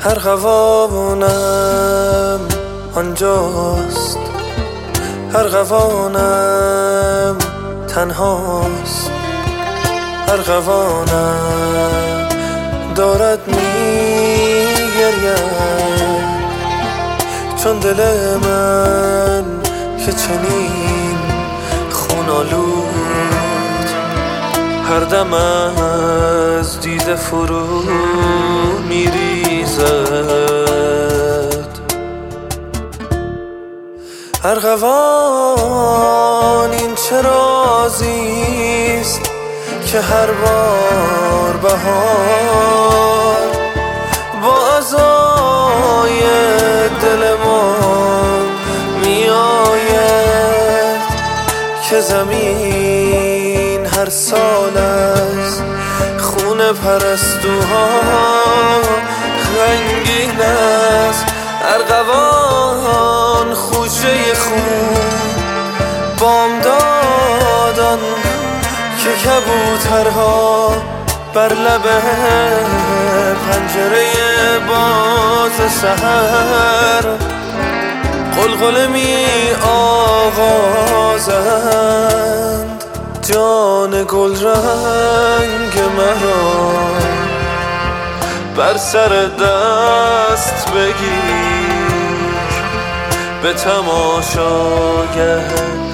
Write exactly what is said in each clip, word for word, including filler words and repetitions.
ارغوانم آنجاست، ارغوانم تنهاست، ارغوانم دارد میگرید، چون دل من که چنین خونالود هر دم از دیده فرو میریزد. ارغوان این چه رازیست که هر بار بهار با عزای دل ما می آید، که زمین هر سال از خون پرستوها غمگین است. ارغوان خوشه خون بامدادان که کبوترها بر لب پنجره باز سحر غلغله می آغازند. جان گل رنگ مرا بر سر دست بگیر، به تماشاگه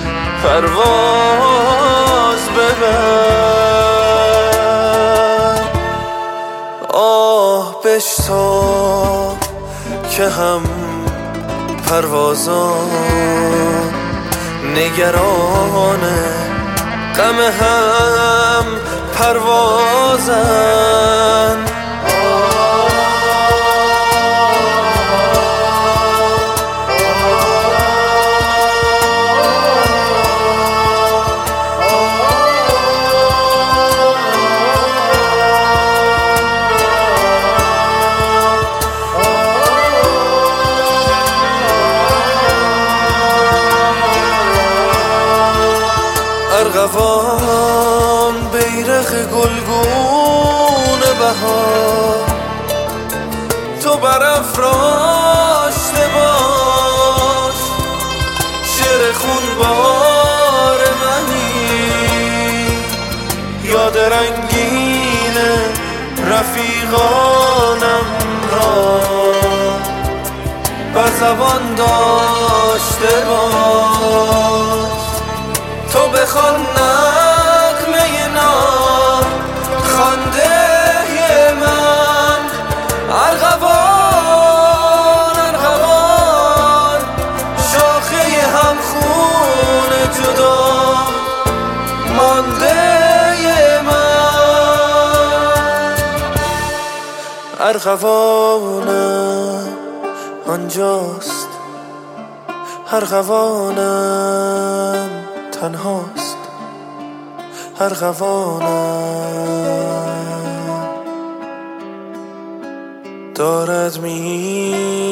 پرواز ببر. آه بشتاب که هم پروازان نگران غم هم پروازن. ارغوان بیرق گلگون بهار تو برافراشته باش، شعر خونبار منی، یاد رنگین رفیقانم را بر زبان داشته باش. تو بخوان نغمه نام خوانده من، ارغوان ارغوان شاخه هم خون جدا مانده من. ارغوانم آنجاست، ارغوانم تنهاست، ارغوانم دارد می